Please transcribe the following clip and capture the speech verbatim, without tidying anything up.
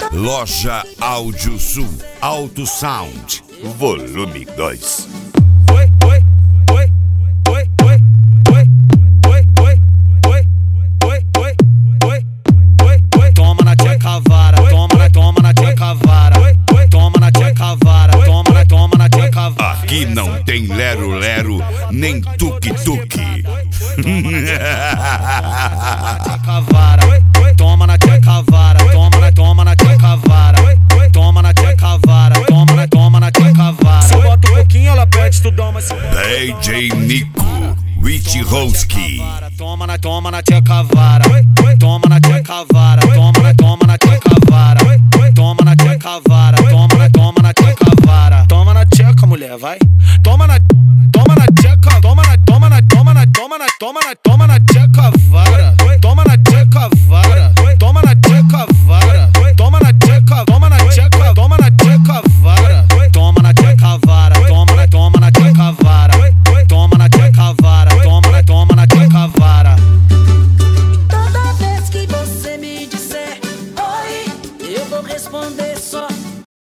Loja Áudio Sul, Auto Sound, volume dois. Oi, oi, oi, oi, oi, oi, oi, oi, oi, oi, oi, oi, oi, oi. Toma na tia cavara, toma na, toma na tia cavara, toma na tia cavara, toma na, toma na tia cavara. Aqui não tem lero-lero, nem tuque-tuque. Toma na tia cavara, toma na, toma na tia cavara, toma na tia cavara, toma na, toma na tia cavara. Se bota um pouquinho, ela pede, tu dá uma. D J Nico, Rich Roski. Toma na, toma na tia cavara.